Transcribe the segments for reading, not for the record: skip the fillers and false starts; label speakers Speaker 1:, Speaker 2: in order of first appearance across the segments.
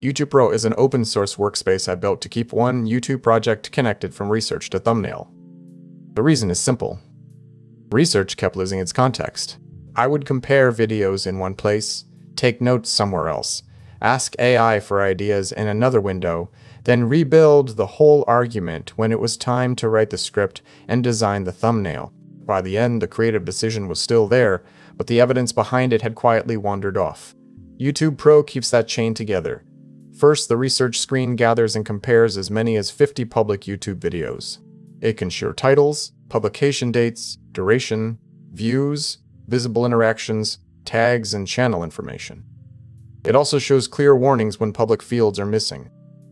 Speaker 1: YouTube Pro is an open-source workspace I built to keep one YouTube project connected from research to thumbnail. The reason is simple. Research kept losing its context. I would compare videos in one place, take notes somewhere else, ask AI for ideas in another window, then rebuild the whole argument when it was time to write the script and design the thumbnail. By the end, the creative decision was still there, but the evidence behind it had quietly wandered off. YouTube Pro keeps that chain together. First, the research screen gathers and compares as many as 50 public YouTube videos. It can share titles, publication dates, duration, views, visible interactions, tags, and channel information. It also shows clear warnings when public fields are missing.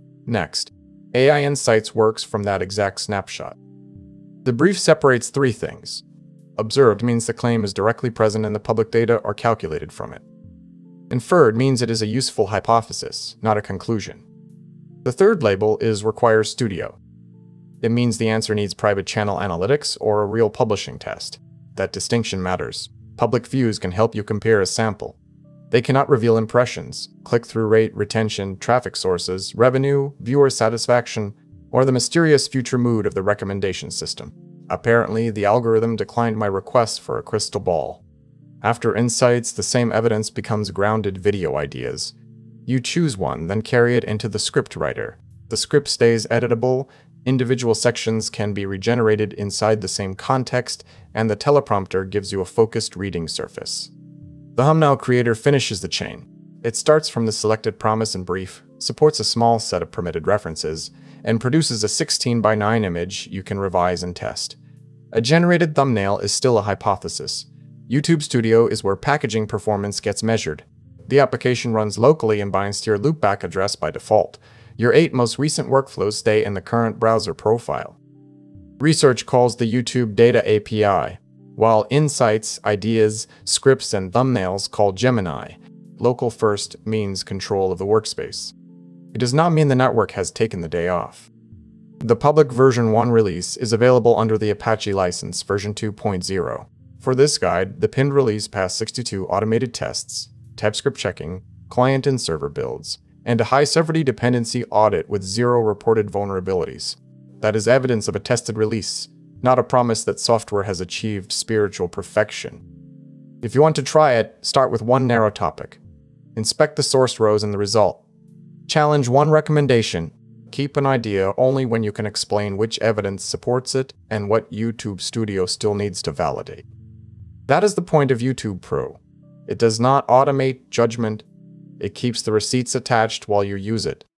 Speaker 1: Next, AI Insights works from that exact snapshot. The brief separates three things. Observed means the claim is directly present in the public data or calculated from it. Inferred means it is a useful hypothesis, not a conclusion. The third label is Requires Studio. It means the answer needs private channel analytics or a real publishing test. That distinction matters. Public views can help you compare a sample. They cannot reveal impressions, click-through rate, retention, traffic sources, revenue, viewer satisfaction, or the mysterious future mood of the recommendation system. Apparently, the algorithm declined my request for a crystal ball. After Insights, the same evidence becomes grounded video ideas. You choose one, then carry it into the script writer. The script stays editable, individual sections can be regenerated inside the same context, and the teleprompter gives you a focused reading surface. The thumbnail creator finishes the chain. It starts from the selected promise and brief, supports a small set of permitted references, and produces a 16:9 image you can revise and test. A generated thumbnail is still a hypothesis. YouTube Studio is where packaging performance gets measured. The application runs locally and binds to your loopback address by default. Your 8 most recent workflows stay in the current browser profile. Research calls the YouTube Data API, while Insights, Ideas, Scripts, and Thumbnails call Gemini. Local first means control of the workspace. It does not mean the network has taken the day off. The public version 1 release is available under the Apache license version 2.0. For this guide, the pinned release passed 62 automated tests, TypeScript checking, client and server builds, and a high-severity dependency audit with 0 reported vulnerabilities. That is evidence of a tested release, not a promise that software has achieved spiritual perfection. If you want to try it, start with one narrow topic. Inspect the source rows and the result. Challenge one recommendation. Keep an idea only when you can explain which evidence supports it and what YouTube Studio still needs to validate. That is the point of YouTube Pro. It does not automate judgment. It keeps the receipts attached while you use it.